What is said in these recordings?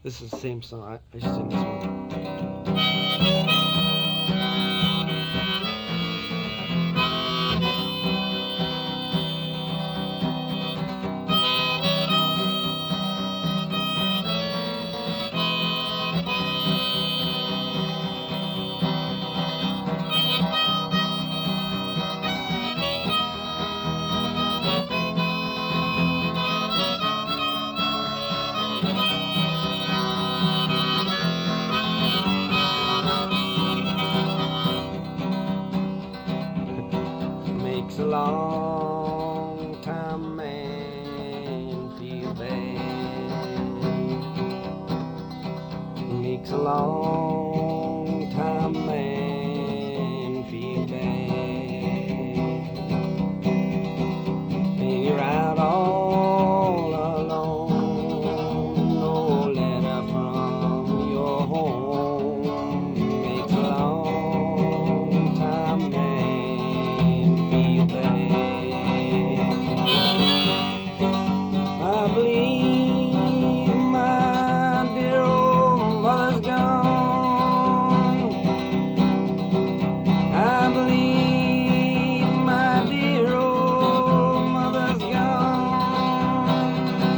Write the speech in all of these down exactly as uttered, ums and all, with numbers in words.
This is the same song. I, I should sing this one. Makes a long time man feel bad. Makes a long time man feel bad. And you're out all alone, no letter from your home. Makes a long time man feel bad. I believe my dear old mother's gone. I believe my dear old mother's gone.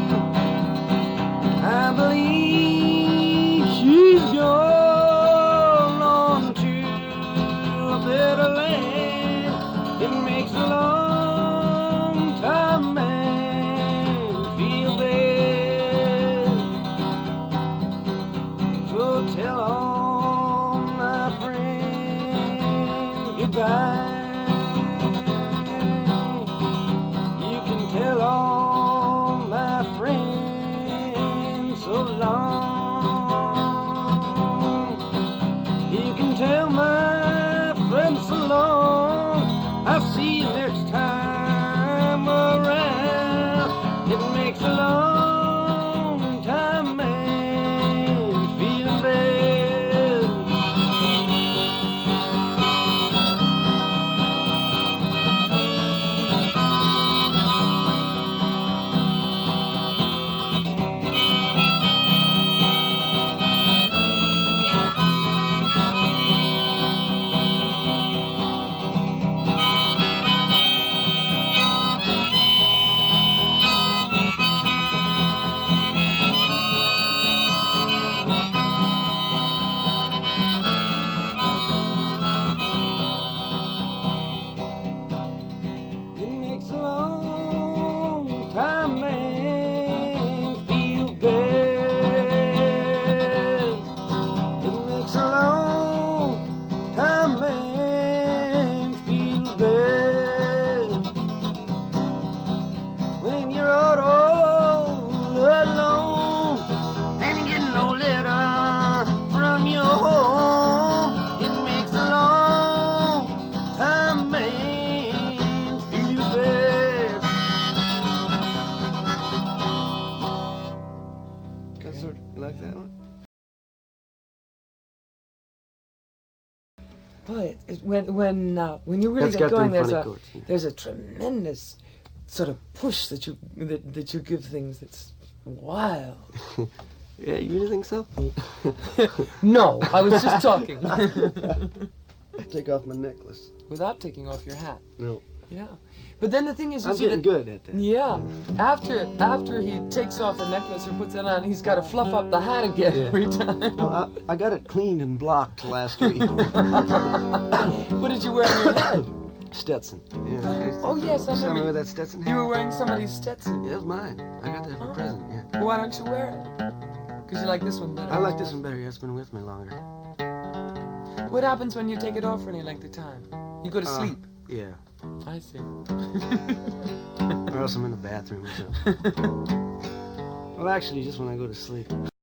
I believe she's gone on to a better land. It makes a long time man feel bad. So tell all my friends goodbye. You can tell all my friends so long. You can tell my friends so long. I'll see you next time around. It makes a long time man feel bad. It makes a long time man feel bad. It makes a long time man feel bad. When you're out all alone and you get no letter from your home, it makes a long time man feel bad. Got sort of like that one? But it, when when uh, when you really That's get got going, them there's funny a chords, yeah. there's a tremendous sort of push that you that, that you give things that's wild. Yeah, you really think so? No, I was just talking Take off my necklace. without taking off your hat. No. Yeah, but then the thing is, you I'm see getting that, good at that. yeah, after after he takes off the necklace or puts it on, he's got to fluff up the hat again Yeah. every time. Well, I, I got it cleaned and blocked last week. What did you wear on your head? Stetson. Yeah. Oh yes, I Tell me remember. where that Stetson hat? You were wearing somebody's Stetson. Yeah, it was mine. I got that for a present, yeah. Well, why don't you wear it? Because you like this one better. I like this one better. Yeah, it's been with me longer. What happens when you take it off for any length of time? You go to Uh, sleep. Yeah. I see. Or else I'm in the bathroom or something. Well, actually, just when I go to sleep.